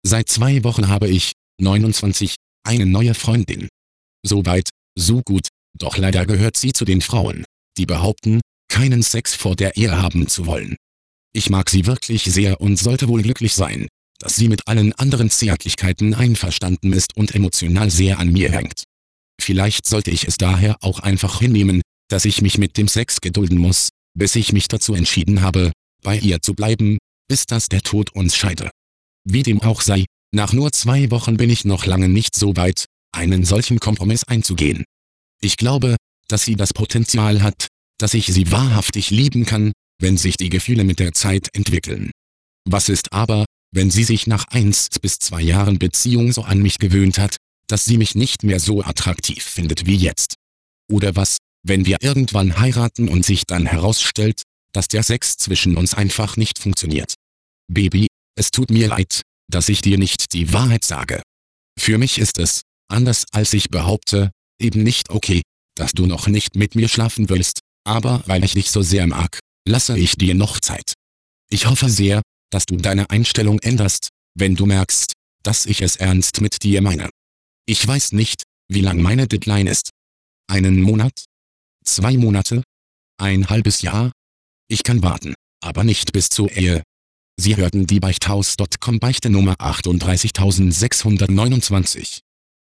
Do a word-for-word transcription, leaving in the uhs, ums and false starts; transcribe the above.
Seit zwei Wochen habe ich, neunundzwanzig, eine neue Freundin. So weit, so gut, doch leider gehört sie zu den Frauen, die behaupten, keinen Sex vor der Ehe haben zu wollen. Ich mag sie wirklich sehr und sollte wohl glücklich sein, dass sie mit allen anderen Zärtlichkeiten einverstanden ist und emotional sehr an mir hängt. Vielleicht sollte ich es daher auch einfach hinnehmen, dass ich mich mit dem Sex gedulden muss, bis ich mich dazu entschieden habe, bei ihr zu bleiben, bis dass der Tod uns scheide. Wie dem auch sei, nach nur zwei Wochen bin ich noch lange nicht so weit, einen solchen Kompromiss einzugehen. Ich glaube, dass sie das Potenzial hat, dass ich sie wahrhaftig lieben kann, wenn sich die Gefühle mit der Zeit entwickeln. Was ist aber, wenn sie sich nach eins bis zwei Jahren Beziehung so an mich gewöhnt hat, dass sie mich nicht mehr so attraktiv findet wie jetzt? Oder was, wenn wir irgendwann heiraten und sich dann herausstellt, dass der Sex zwischen uns einfach nicht funktioniert? Baby, es tut mir leid, dass ich dir nicht die Wahrheit sage. Für mich ist es, anders als ich behaupte, eben nicht okay, dass du noch nicht mit mir schlafen willst, aber weil ich dich so sehr mag, lasse ich dir noch Zeit. Ich hoffe sehr, dass du deine Einstellung änderst, wenn du merkst, dass ich es ernst mit dir meine. Ich weiß nicht, wie lang meine Deadline ist. Einen Monat? Zwei Monate? Ein halbes Jahr? Ich kann warten, aber nicht bis zur Ehe. Sie hörten die Beichthaus Punkt com Beichte Nummer achtunddreißigtausendsechshundertneunundzwanzig.